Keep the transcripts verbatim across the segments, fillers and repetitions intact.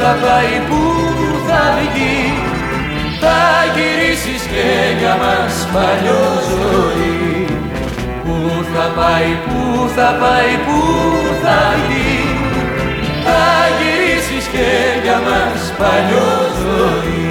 θα πάει, πού θα βγει, θα γυρίσεις και για μας παλιό ζωή. Πού θα πάει, πού θα πάει, πού θα βγει, θα γυρίσεις και για μας παλιό ζωή.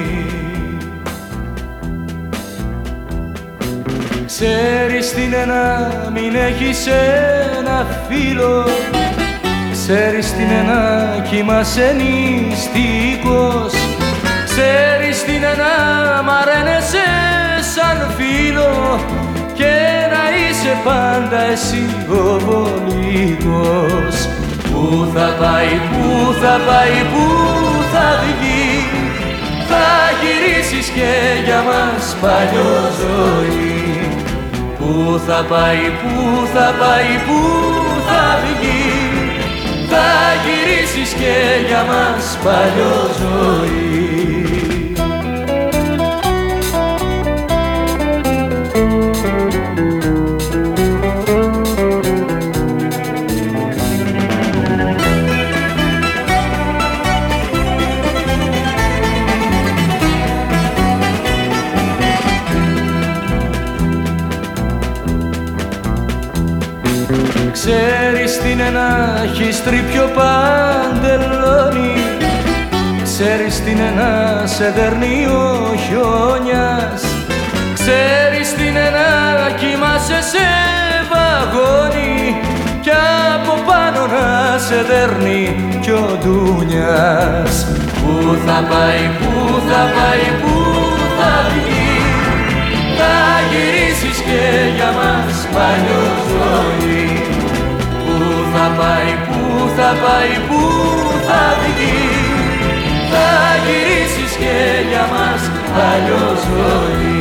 Ξέρεις τι είναι να μην έχεις ένα φίλο, ξέρεις τι είναι να κοιμάσαι νηστικός, ξέρεις τι είναι να μ' αρένεσαι σαν φίλο και να είσαι πάντα εσύ ο βολικός. Πού θα πάει, πού θα πάει, πού θα βγει, θα γυρίσεις και για μας παλιό ζωή. Πού θα πάει, πού θα πάει, πού θα βγει, θα γυρίσεις και για μας παλιό ζωή. Ξέρεις τι είναι να έχεις τρίπιο παντελόνι, ξέρεις τι είναι να σε δέρνει ο χιόνιας, ξέρεις τι είναι να κοιμάσαι σε βαγόνι κι από πάνω να σε δέρνει κι ο ντούνιας. Πού θα πάει, πού θα πάει, πού θα βγει, θα γυρίσεις και για μας παλιό ζωή. Πού θα πάει, πού θα πάει, πού θα βγει, θα γυρίσεις και για μας παλιό ζωή.